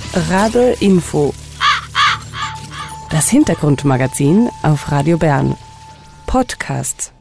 Rabe Info. Das Hintergrundmagazin auf Radio Bern. Podcast.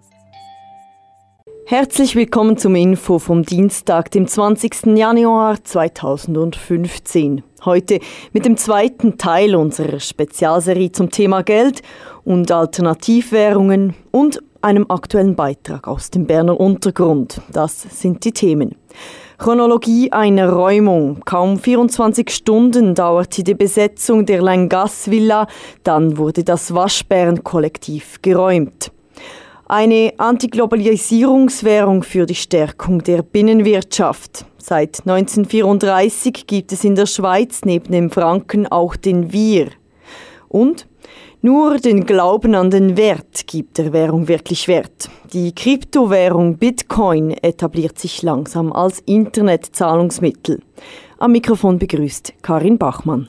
Herzlich willkommen zum Info vom Dienstag, dem 20. Januar 2015. Heute mit dem zweiten Teil unserer Spezialserie zum Thema Geld und Alternativwährungen und einem aktuellen Beitrag aus dem Berner Untergrund. Das sind die Themen. Chronologie einer Räumung. Kaum 24 Stunden dauerte die Besetzung der Langasse-Villa, dann wurde das Waschbären-Kollektiv geräumt. Eine Antiglobalisierungswährung für die Stärkung der Binnenwirtschaft. Seit 1934 gibt es in der Schweiz neben dem Franken auch den Wir. Und nur den Glauben an den Wert gibt der Währung wirklich Wert. Die Kryptowährung Bitcoin etabliert sich langsam als Internetzahlungsmittel. Am Mikrofon begrüßt Karin Bachmann.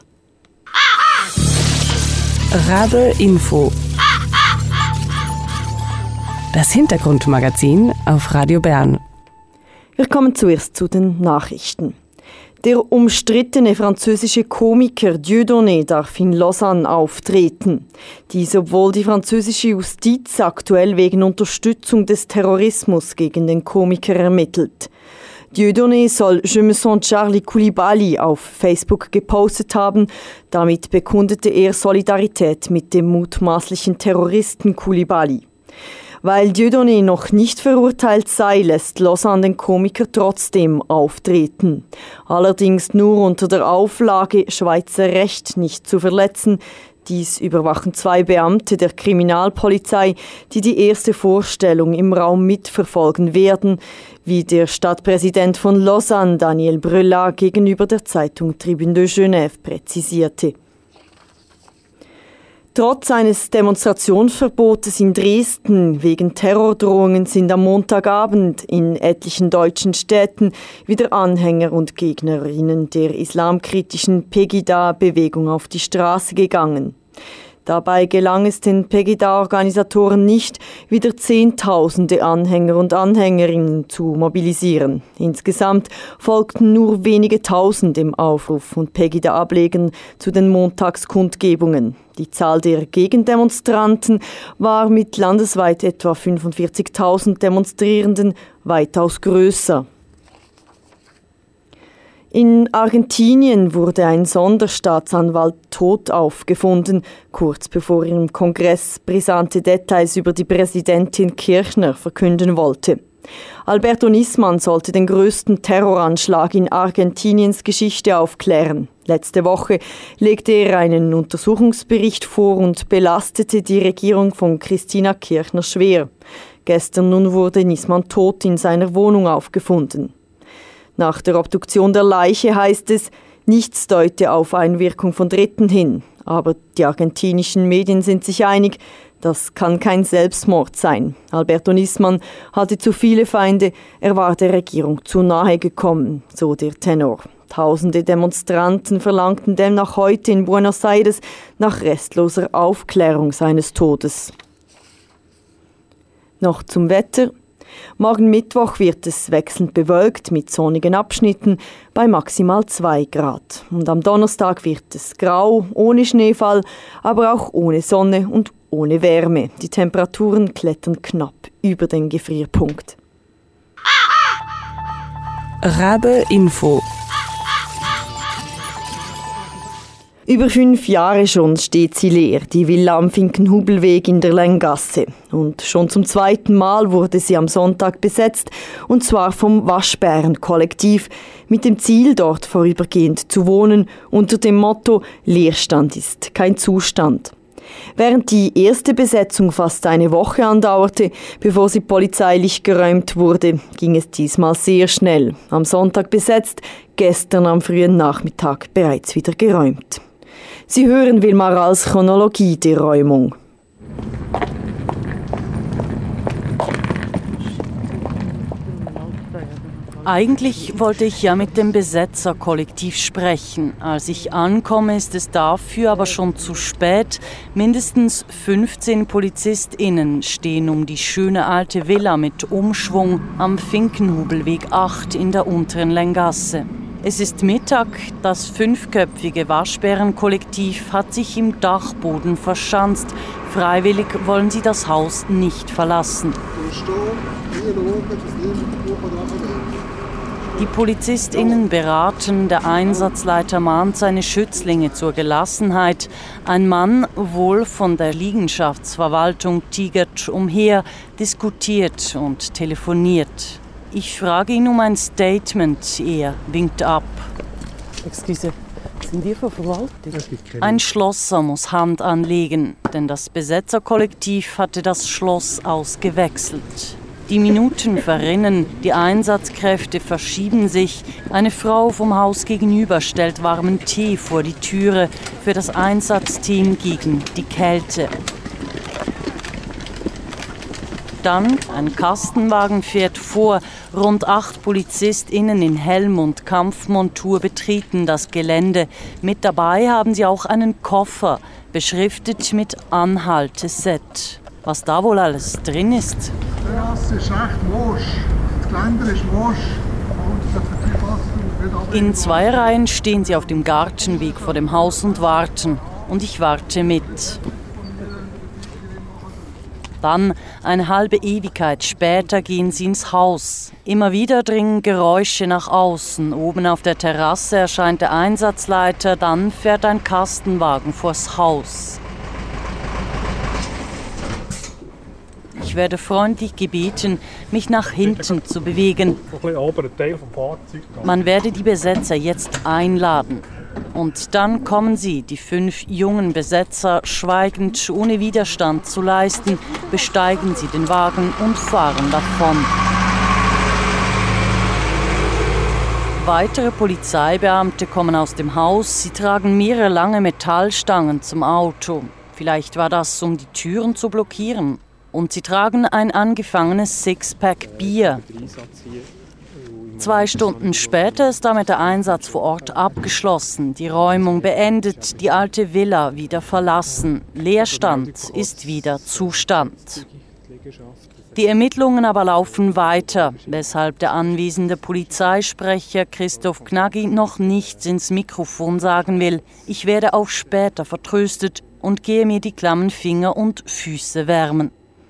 Rabe Info. Das Hintergrundmagazin auf Radio Bern. Wir kommen zuerst zu den Nachrichten. Der umstrittene französische Komiker Dieudonné darf in Lausanne auftreten. Dies, obwohl die französische Justiz aktuell wegen Unterstützung des Terrorismus gegen den Komiker ermittelt. Dieudonné soll «Je me sens Charlie Koulibaly» auf Facebook gepostet haben. Damit bekundete er Solidarität mit dem mutmaßlichen Terroristen Koulibaly. Weil Dieudonné noch nicht verurteilt sei, lässt Lausanne den Komiker trotzdem auftreten. Allerdings nur unter der Auflage, Schweizer Recht nicht zu verletzen. Dies überwachen 2 Beamte der Kriminalpolizei, die die erste Vorstellung im Raum mitverfolgen werden, wie der Stadtpräsident von Lausanne, Daniel Brellat, gegenüber der Zeitung Tribune de Genève präzisierte. Trotz eines Demonstrationsverbotes in Dresden wegen Terrordrohungen sind am Montagabend in etlichen deutschen Städten wieder Anhänger und Gegnerinnen der islamkritischen Pegida-Bewegung auf die Straße gegangen. Dabei gelang es den Pegida-Organisatoren nicht, wieder Zehntausende Anhänger und Anhängerinnen zu mobilisieren. Insgesamt folgten nur wenige Tausend dem Aufruf von Pegida-Ablegern zu den Montagskundgebungen. Die Zahl der Gegendemonstranten war mit landesweit etwa 45.000 Demonstrierenden weitaus größer. In Argentinien wurde ein Sonderstaatsanwalt tot aufgefunden, kurz bevor er im Kongress brisante Details über die Präsidentin Kirchner verkünden wollte. Alberto Nisman sollte den größten Terroranschlag in Argentiniens Geschichte aufklären. Letzte Woche legte er einen Untersuchungsbericht vor und belastete die Regierung von Christina Kirchner schwer. Gestern nun wurde Nisman tot in seiner Wohnung aufgefunden. Nach der Obduktion der Leiche heißt es, nichts deute auf Einwirkung von Dritten hin. Aber die argentinischen Medien sind sich einig, das kann kein Selbstmord sein. Alberto Nisman hatte zu viele Feinde, er war der Regierung zu nahe gekommen, so der Tenor. Tausende Demonstranten verlangten demnach heute in Buenos Aires nach restloser Aufklärung seines Todes. Noch zum Wetter. Morgen Mittwoch wird es wechselnd bewölkt mit sonnigen Abschnitten bei maximal 2 Grad. Und am Donnerstag wird es grau, ohne Schneefall, aber auch ohne Sonne und ohne Wärme. Die Temperaturen klettern knapp über den Gefrierpunkt. Rabe Info. Über 5 Jahre schon steht sie leer, die Villa am Finkenhubelweg in der Langasse. Und schon zum 2. Mal wurde sie am Sonntag besetzt, und zwar vom Waschbären-Kollektiv, mit dem Ziel, dort vorübergehend zu wohnen, unter dem Motto «Leerstand ist kein Zustand». Während die erste Besetzung fast eine Woche andauerte, bevor sie polizeilich geräumt wurde, ging es diesmal sehr schnell. Am Sonntag besetzt, gestern am frühen Nachmittag bereits wieder geräumt. Sie hören Wilmarals Chronologie der Räumung. Eigentlich wollte ich ja mit dem Besetzerkollektiv sprechen. Als ich ankomme, ist es dafür aber schon zu spät. Mindestens 15 PolizistInnen stehen um die schöne alte Villa mit Umschwung am Finkenhubelweg 8 in der unteren Langasse. Es ist Mittag, das 5-köpfige Waschbärenkollektiv hat sich im Dachboden verschanzt. Freiwillig wollen sie das Haus nicht verlassen. Die PolizistInnen beraten, der Einsatzleiter mahnt seine Schützlinge zur Gelassenheit. Ein Mann, wohl von der Liegenschaftsverwaltung, tigert umher, diskutiert und telefoniert. Ich frage ihn um ein Statement, er winkt ab. Excuse, sind die von Verwaltung? Ein Schlosser muss Hand anlegen, denn das Besetzerkollektiv hatte das Schloss ausgewechselt. Die Minuten verrinnen, die Einsatzkräfte verschieben sich. Eine Frau vom Haus gegenüber stellt warmen Tee vor die Türe für das Einsatzteam gegen die Kälte. Dann ein Kastenwagen fährt vor. Rund 8 PolizistInnen in Helm und Kampfmontur betreten das Gelände. Mit dabei haben sie auch einen Koffer, beschriftet mit Anhalteset. Was da wohl alles drin ist? Die Terrasse ist echt morsch. Das Geländer ist morsch. In 2 Reihen stehen sie auf dem Gartenweg vor dem Haus und warten. Und ich warte mit. Dann, eine halbe Ewigkeit später, gehen sie ins Haus. Immer wieder dringen Geräusche nach außen. Oben auf der Terrasse erscheint der Einsatzleiter, dann fährt ein Kastenwagen vors Haus. Ich werde freundlich gebeten, mich nach hinten zu bewegen. Man werde die Besetzer jetzt einladen. Und dann kommen sie, die 5 jungen Besetzer, schweigend, ohne Widerstand zu leisten, besteigen sie den Wagen und fahren davon. Weitere Polizeibeamte kommen aus dem Haus. Sie tragen mehrere lange Metallstangen zum Auto. Vielleicht war das, um die Türen zu blockieren. Und sie tragen ein angefangenes Sixpack Bier. 2 Stunden später ist damit der Einsatz vor Ort abgeschlossen, die Räumung beendet, die alte Villa wieder verlassen. Leerstand ist wieder Zustand. Die Ermittlungen aber laufen weiter, weshalb der anwesende Polizeisprecher Christoph Knaggi noch nichts ins Mikrofon sagen will. Ich werde auf später vertröstet und gehe mir die klammen Finger und Füße wärmen.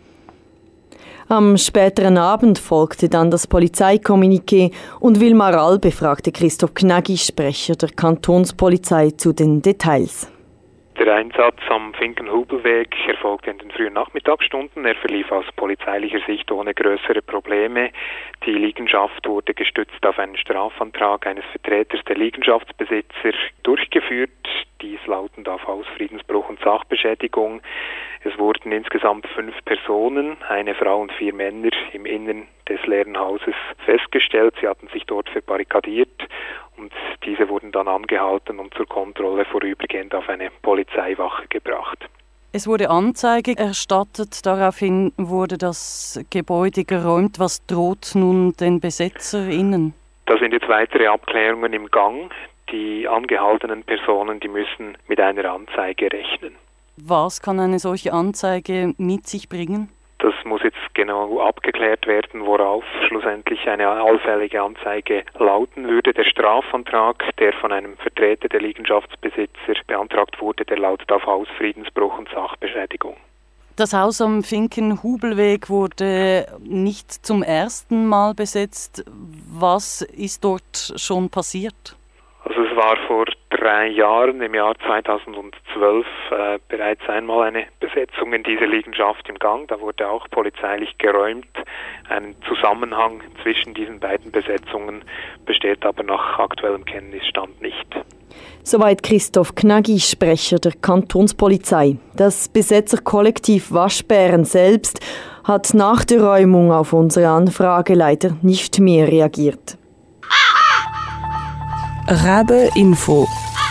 Am späteren Abend folgte dann das Polizeikommuniqué und Wilmar All befragte Christoph Knaggi, Sprecher der Kantonspolizei, zu den Details. Der Einsatz am Finkenhubelweg erfolgte in den frühen Nachmittagsstunden. Er verlief aus polizeilicher Sicht ohne größere Probleme. Die Liegenschaft wurde gestützt auf einen Strafantrag eines Vertreters der Liegenschaftsbesitzer durchgeführt. Dies lautend auf Hausfriedensbruch und Sachbeschädigung. Es wurden insgesamt 5 Personen, eine Frau und 4 Männer, im Innern des leeren Hauses festgestellt. Sie hatten sich dort verbarrikadiert und diese wurden dann angehalten und zur Kontrolle vorübergehend auf eine Polizeiwache gebracht. Es wurde Anzeige erstattet, daraufhin wurde das Gebäude geräumt. Was droht nun den BesetzerInnen? Da sind jetzt weitere Abklärungen im Gang. Die angehaltenen Personen, die müssen mit einer Anzeige rechnen. Was kann eine solche Anzeige mit sich bringen? Das muss jetzt genau abgeklärt werden, worauf schlussendlich eine allfällige Anzeige lauten würde. Der Strafantrag, der von einem Vertreter der Liegenschaftsbesitzer beantragt wurde, der lautet auf Hausfriedensbruch und Sachbeschädigung. Das Haus am Finkenhubelweg wurde nicht zum ersten Mal besetzt. Was ist dort schon passiert? Also es war vor 3 Jahren, im Jahr 2012, bereits einmal eine Besetzung in dieser Liegenschaft im Gang. Da wurde auch polizeilich geräumt. Ein Zusammenhang zwischen diesen beiden Besetzungen besteht aber nach aktuellem Kenntnisstand nicht. Soweit Christoph Knaggi, Sprecher der Kantonspolizei. Das Besetzerkollektiv Waschbären selbst hat nach der Räumung auf unsere Anfrage leider nicht mehr reagiert. Rabe Info.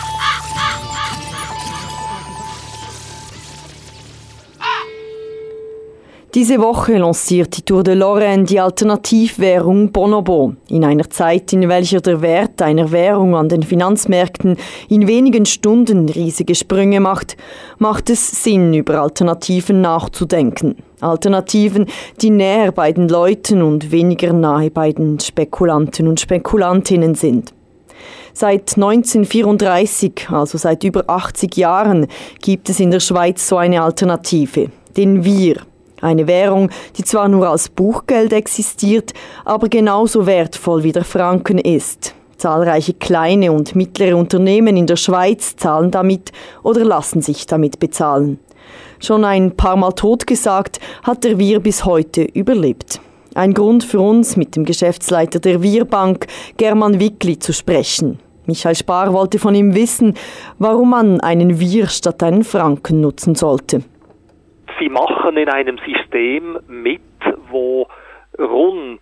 Diese Woche lanciert die Tour de Lorraine die Alternativwährung Bonobo. In einer Zeit, in welcher der Wert einer Währung an den Finanzmärkten in wenigen Stunden riesige Sprünge macht, macht es Sinn, über Alternativen nachzudenken. Alternativen, die näher bei den Leuten und weniger nahe bei den Spekulanten und Spekulantinnen sind. Seit 1934, also seit über 80 Jahren, gibt es in der Schweiz so eine Alternative, den Wir. Eine Währung, die zwar nur als Buchgeld existiert, aber genauso wertvoll wie der Franken ist. Zahlreiche kleine und mittlere Unternehmen in der Schweiz zahlen damit oder lassen sich damit bezahlen. Schon ein paar Mal totgesagt, hat der Wir bis heute überlebt. Ein Grund für uns, mit dem Geschäftsleiter der Wir-Bank, German Wickli, zu sprechen. Michael Spar wollte von ihm wissen, warum man einen Wir statt einen Franken nutzen sollte. Sie machen in einem System mit, wo rund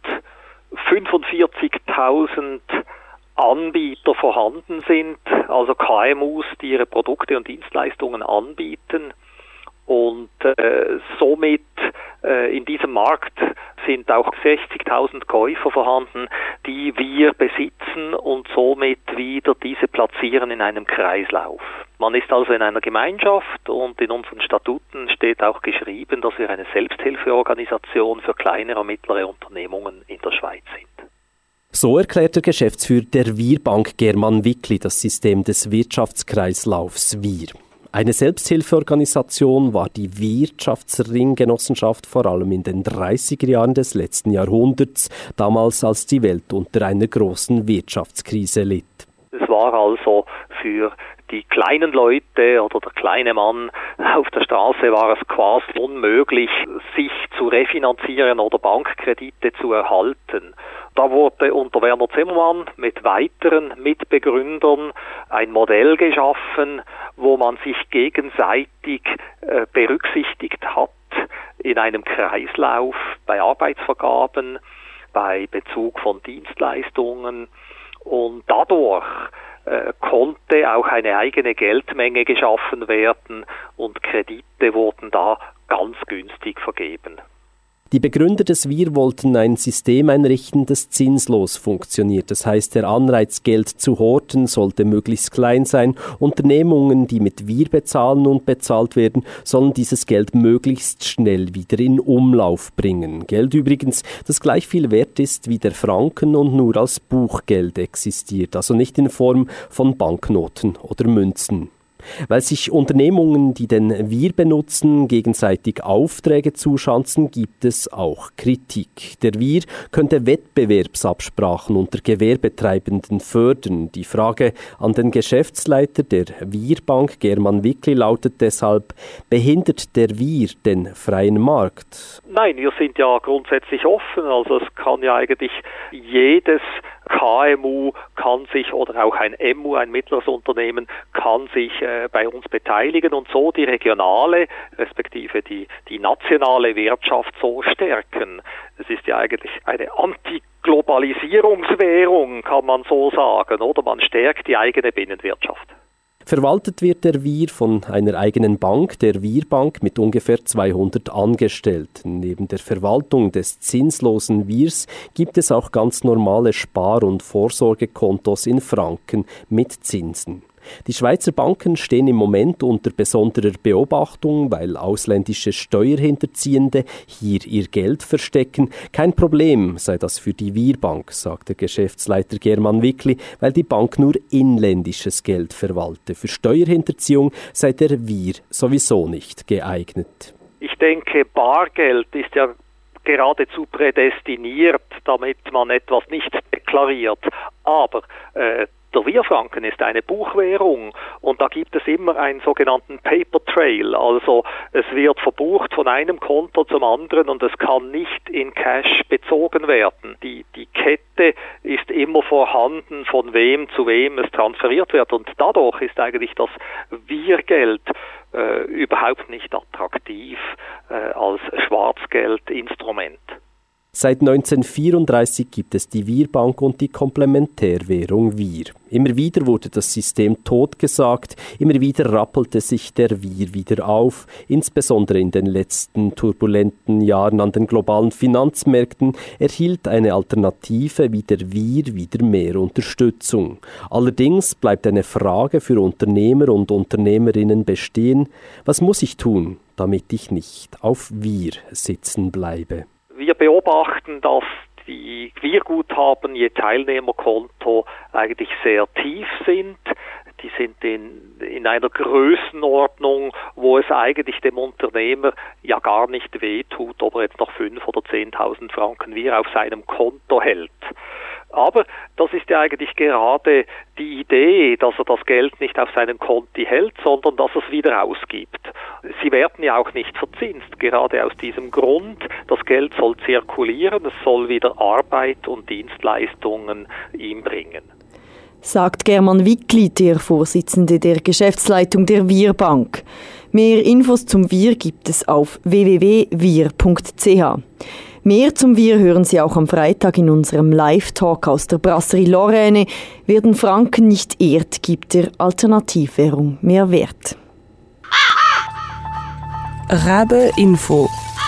45.000 Anbieter vorhanden sind, also KMUs, die ihre Produkte und Dienstleistungen anbieten. Und somit in diesem Markt sind auch 60.000 Käufer vorhanden, die wir besitzen und somit wieder diese platzieren in einem Kreislauf. Man ist also in einer Gemeinschaft und in unseren Statuten steht auch geschrieben, dass wir eine Selbsthilfeorganisation für kleinere und mittlere Unternehmungen in der Schweiz sind. So erklärt der Geschäftsführer der Wir-Bank German Wickli das System des Wirtschaftskreislaufs Wir. Eine Selbsthilfeorganisation war die Wirtschaftsringgenossenschaft vor allem in den 30er Jahren des letzten Jahrhunderts, damals als die Welt unter einer großen Wirtschaftskrise litt. Es war also für die kleinen Leute oder der kleine Mann auf der Straße war es quasi unmöglich, sich zu refinanzieren oder Bankkredite zu erhalten. Da wurde unter Werner Zimmermann mit weiteren Mitbegründern ein Modell geschaffen, wo man sich gegenseitig berücksichtigt hat in einem Kreislauf bei Arbeitsvergaben, bei Bezug von Dienstleistungen und dadurch konnte auch eine eigene Geldmenge geschaffen werden und Kredite wurden da ganz günstig vergeben. Die Begründer des Wir wollten ein System einrichten, das zinslos funktioniert. Das heißt, der Anreiz, Geld zu horten, sollte möglichst klein sein. Unternehmungen, die mit Wir bezahlen und bezahlt werden, sollen dieses Geld möglichst schnell wieder in Umlauf bringen. Geld übrigens, das gleich viel wert ist wie der Franken und nur als Buchgeld existiert, also nicht in Form von Banknoten oder Münzen. Weil sich Unternehmungen, die den Wir benutzen, gegenseitig Aufträge zuschanzen, gibt es auch Kritik. Der Wir könnte Wettbewerbsabsprachen unter Gewerbetreibenden fördern. Die Frage an den Geschäftsleiter der Wir-Bank, German Wickli, lautet deshalb: Behindert der Wir den freien Markt? Nein, wir sind ja grundsätzlich offen. Also es kann ja eigentlich jedes KMU kann sich oder auch ein MU, ein mittleres Unternehmen, kann sich bei uns beteiligen und so die regionale, respektive die nationale Wirtschaft so stärken. Es ist ja eigentlich eine Antiglobalisierungswährung, kann man so sagen, oder? Man stärkt die eigene Binnenwirtschaft. Verwaltet wird der Wir von einer eigenen Bank, der Wir-Bank, mit ungefähr 200 Angestellten. Neben der Verwaltung des zinslosen Wirs gibt es auch ganz normale Spar- und Vorsorgekontos in Franken mit Zinsen. Die Schweizer Banken stehen im Moment unter besonderer Beobachtung, weil ausländische Steuerhinterziehende hier ihr Geld verstecken. Kein Problem sei das für die Wir-Bank, sagt der Geschäftsleiter German Wickli, weil die Bank nur inländisches Geld verwalte. Für Steuerhinterziehung sei der Wir sowieso nicht geeignet. Ich denke, Bargeld ist ja geradezu prädestiniert, damit man etwas nicht deklariert. Aber der Wir-Franken ist eine Buchwährung und da gibt es immer einen sogenannten Paper Trail, also es wird verbucht von einem Konto zum anderen und es kann nicht in Cash bezogen werden. Die Kette ist immer vorhanden, von wem zu wem es transferiert wird und dadurch ist eigentlich das Wir-Geld überhaupt nicht attraktiv als Schwarzgeldinstrument. Seit 1934 gibt es die Wir-Bank und die Komplementärwährung Wir. Immer wieder wurde das System totgesagt, immer wieder rappelte sich der Wir wieder auf. Insbesondere in den letzten turbulenten Jahren an den globalen Finanzmärkten erhielt eine Alternative wie der Wir wieder mehr Unterstützung. Allerdings bleibt eine Frage für Unternehmer und Unternehmerinnen bestehen: Was muss ich tun, damit ich nicht auf Wir sitzen bleibe? Wir beobachten, dass die Wir-Guthaben je Teilnehmerkonto eigentlich sehr tief sind. Die sind in einer Größenordnung, wo es eigentlich dem Unternehmer ja gar nicht wehtut, ob er jetzt noch 5.000 oder 10.000 Franken Wir auf seinem Konto hält. Aber das ist ja eigentlich gerade die Idee, dass er das Geld nicht auf seinen Konti hält, sondern dass er es wieder ausgibt. Sie werden ja auch nicht verzinst, gerade aus diesem Grund. Das Geld soll zirkulieren, es soll wieder Arbeit und Dienstleistungen ihm bringen. Sagt German Wickli, der Vorsitzende der Geschäftsleitung der Wir Bank. Mehr Infos zum Wir gibt es auf www.wir.ch. Mehr zum Wir hören Sie auch am Freitag in unserem Live-Talk aus der Brasserie Lorraine. Wer den Franken nicht ehrt, gibt der Alternativwährung mehr Wert. Rabe Info.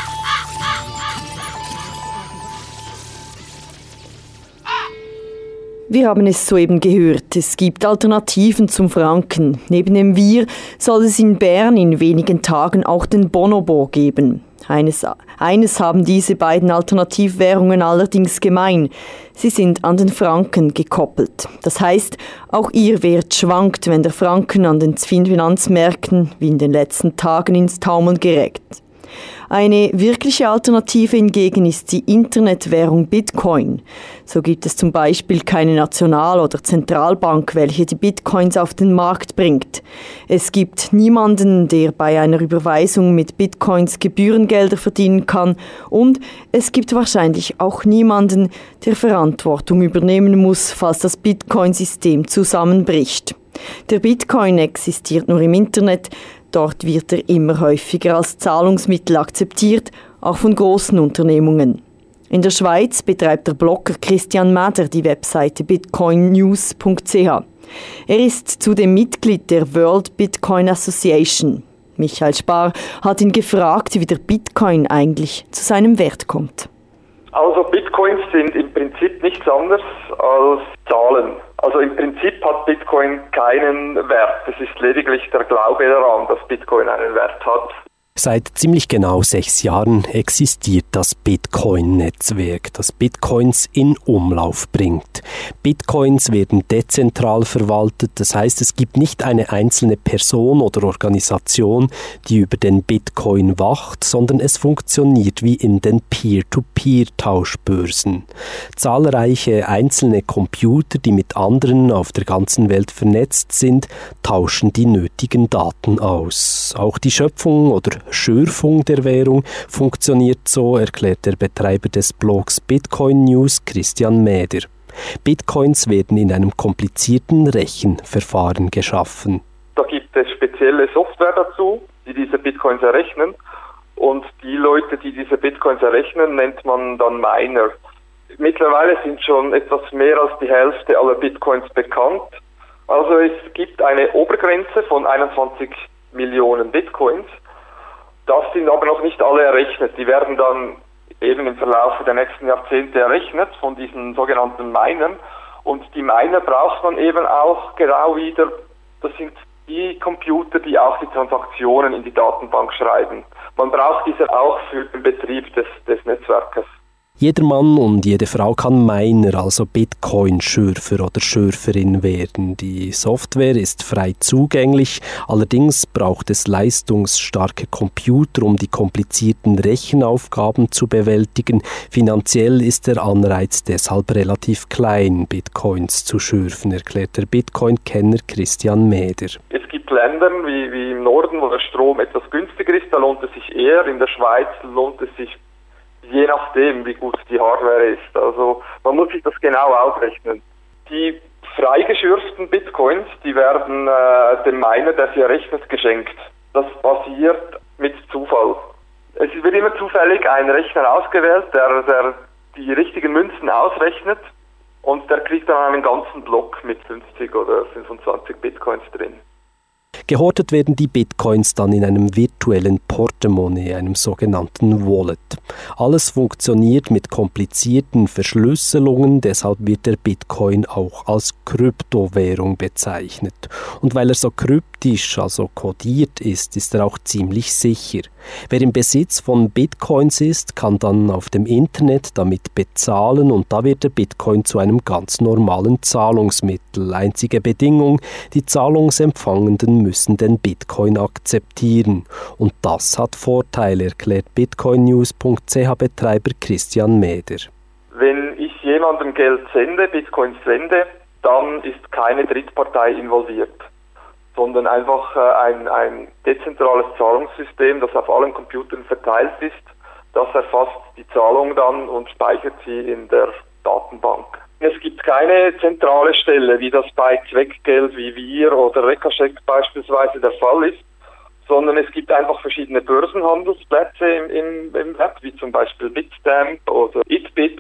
Wir haben es soeben gehört, es gibt Alternativen zum Franken. Neben dem Wir soll es in Bern in wenigen Tagen auch den Bonobo geben. Eines haben diese beiden Alternativwährungen allerdings gemein. Sie sind an den Franken gekoppelt. Das heißt, auch ihr Wert schwankt, wenn der Franken an den Finanzmärkten wie in den letzten Tagen ins Taumeln gerät. Eine wirkliche Alternative hingegen ist die Internetwährung Bitcoin. So gibt es zum Beispiel keine National- oder Zentralbank, welche die Bitcoins auf den Markt bringt. Es gibt niemanden, der bei einer Überweisung mit Bitcoins Gebührengelder verdienen kann, und es gibt wahrscheinlich auch niemanden, der Verantwortung übernehmen muss, falls das Bitcoin-System zusammenbricht. Der Bitcoin existiert nur im Internet. Dort wird er immer häufiger als Zahlungsmittel akzeptiert, auch von großen Unternehmungen. In der Schweiz betreibt der Blogger Christian Mäder die Webseite bitcoinnews.ch. Er ist zudem Mitglied der World Bitcoin Association. Michael Spar hat ihn gefragt, wie der Bitcoin eigentlich zu seinem Wert kommt. Also Bitcoins sind im Prinzip nichts anderes als Zahlen. Also im Prinzip hat Bitcoin keinen Wert. Es ist lediglich der Glaube daran, dass Bitcoin einen Wert hat. Seit ziemlich genau 6 Jahren existiert das Bitcoin-Netzwerk, das Bitcoins in Umlauf bringt. Bitcoins werden dezentral verwaltet, das heißt, es gibt nicht eine einzelne Person oder Organisation, die über den Bitcoin wacht, sondern es funktioniert wie in den Peer-to-Peer-Tauschbörsen. Zahlreiche einzelne Computer, die mit anderen auf der ganzen Welt vernetzt sind, tauschen die nötigen Daten aus. Auch die Schöpfung oder Schürfung der Währung funktioniert so, erklärt der Betreiber des Blogs Bitcoin News, Christian Mäder. Bitcoins werden in einem komplizierten Rechenverfahren geschaffen. Da gibt es spezielle Software dazu, die diese Bitcoins errechnen. Und die Leute, die diese Bitcoins errechnen, nennt man dann Miner. Mittlerweile sind schon etwas mehr als die Hälfte aller Bitcoins bekannt. Also es gibt eine Obergrenze von 21 Millionen Bitcoins. Das sind aber noch nicht alle errechnet. Die werden dann eben im Verlauf der nächsten Jahrzehnte errechnet von diesen sogenannten Minern. Und die Miner braucht man eben auch genau wieder, das sind die Computer, die auch die Transaktionen in die Datenbank schreiben. Man braucht diese auch für den Betrieb des Netzwerkes. Jeder Mann und jede Frau kann Miner, also Bitcoin-Schürfer oder Schürferin werden. Die Software ist frei zugänglich, allerdings braucht es leistungsstarke Computer, um die komplizierten Rechenaufgaben zu bewältigen. Finanziell ist der Anreiz deshalb relativ klein, Bitcoins zu schürfen, erklärt der Bitcoin-Kenner Christian Mäder. Es gibt Länder wie im Norden, wo der Strom etwas günstiger ist, da lohnt es sich eher. In der Schweiz lohnt es sich je nachdem, wie gut die Hardware ist. Also man muss sich das genau ausrechnen. Die freigeschürften Bitcoins, die werden dem Miner, der sie errechnet, geschenkt. Das passiert mit Zufall. Es wird immer zufällig ein Rechner ausgewählt, der die richtigen Münzen ausrechnet, und der kriegt dann einen ganzen Block mit 50 oder 25 Bitcoins drin. Gehortet werden die Bitcoins dann in einem virtuellen Portemonnaie, einem sogenannten Wallet. Alles funktioniert mit komplizierten Verschlüsselungen, deshalb wird der Bitcoin auch als Kryptowährung bezeichnet. Und weil er so kryptisch, also kodiert ist er auch ziemlich sicher. Wer im Besitz von Bitcoins ist, kann dann auf dem Internet damit bezahlen und da wird der Bitcoin zu einem ganz normalen Zahlungsmittel. Einzige Bedingung, die Zahlungsempfangenden müssen den Bitcoin akzeptieren. Und das hat Vorteile, erklärt bitcoinnews.ch-Betreiber Christian Meder. Wenn ich jemandem Geld sende, Bitcoins sende, dann ist keine Drittpartei involviert, sondern einfach ein dezentrales Zahlungssystem, das auf allen Computern verteilt ist. Das erfasst die Zahlung dann und speichert sie in der Datenbank. Es gibt keine zentrale Stelle, wie das bei Zweckgeld wie wir oder Recashec beispielsweise der Fall ist, sondern es gibt einfach verschiedene Börsenhandelsplätze im Web, wie zum Beispiel Bitstamp oder Itbit.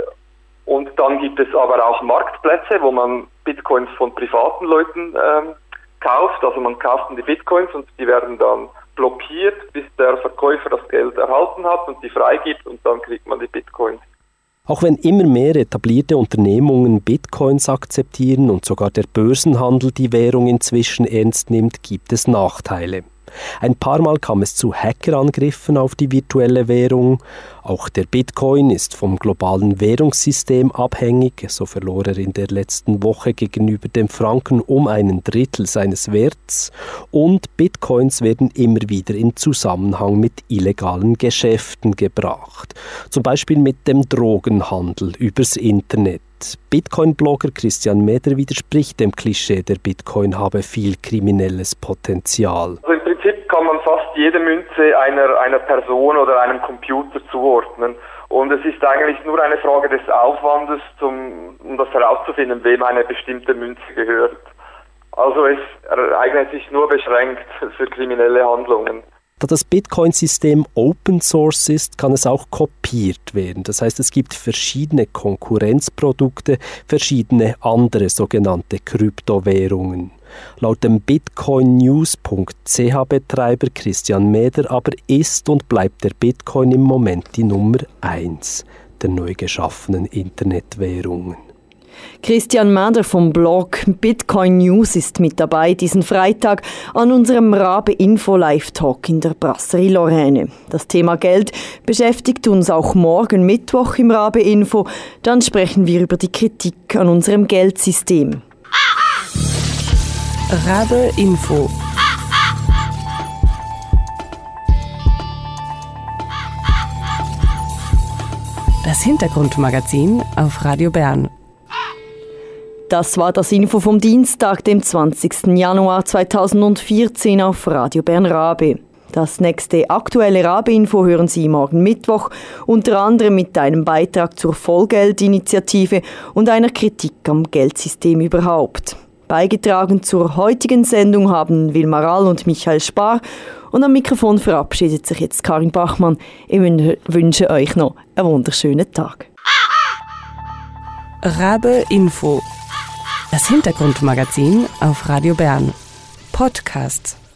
Und dann gibt es aber auch Marktplätze, wo man Bitcoins von privaten Leuten kauft. Also man kauft die Bitcoins und die werden dann blockiert, bis der Verkäufer das Geld erhalten hat und die freigibt und dann kriegt man die Bitcoins. Auch wenn immer mehr etablierte Unternehmungen Bitcoins akzeptieren und sogar der Börsenhandel die Währung inzwischen ernst nimmt, gibt es Nachteile. Ein paar Mal kam es zu Hackerangriffen auf die virtuelle Währung. Auch der Bitcoin ist vom globalen Währungssystem abhängig. So verlor er in der letzten Woche gegenüber dem Franken um 1/3 seines Werts. Und Bitcoins werden immer wieder in Zusammenhang mit illegalen Geschäften gebracht. Zum Beispiel mit dem Drogenhandel übers Internet. Bitcoin-Blogger Christian Meder widerspricht dem Klischee, der Bitcoin habe viel kriminelles Potenzial. Also im Prinzip kann man fast jede Münze einer Person oder einem Computer zuordnen. Und es ist eigentlich nur eine Frage des Aufwandes, um das herauszufinden, wem eine bestimmte Münze gehört. Also es eignet sich nur beschränkt für kriminelle Handlungen. Da das Bitcoin-System Open Source ist, kann es auch kopiert werden. Das heißt, es gibt verschiedene Konkurrenzprodukte, verschiedene andere sogenannte Kryptowährungen. Laut dem bitcoinnews.ch-Betreiber Christian Meder aber ist und bleibt der Bitcoin im Moment die Nummer 1 der neu geschaffenen Internetwährungen. Christian Meder vom Blog Bitcoin News ist mit dabei diesen Freitag an unserem Rabe Info Live Talk in der Brasserie Lorraine. Das Thema Geld beschäftigt uns auch morgen Mittwoch im Rabe Info. Dann sprechen wir über die Kritik an unserem Geldsystem. Rabe Info. Das Hintergrundmagazin auf Radio Bern. Das war das Info vom Dienstag, dem 20. Januar 2014 auf Radio Bern Rabe. Das nächste aktuelle Rabe-Info hören Sie morgen Mittwoch, unter anderem mit einem Beitrag zur Vollgeldinitiative und einer Kritik am Geldsystem überhaupt. Beigetragen zur heutigen Sendung haben Wilma Rall und Michael Spar und am Mikrofon verabschiedet sich jetzt Karin Bachmann. Ich wünsche euch noch einen wunderschönen Tag. Rabe Info. Das Hintergrundmagazin auf Radio Bern. Podcast.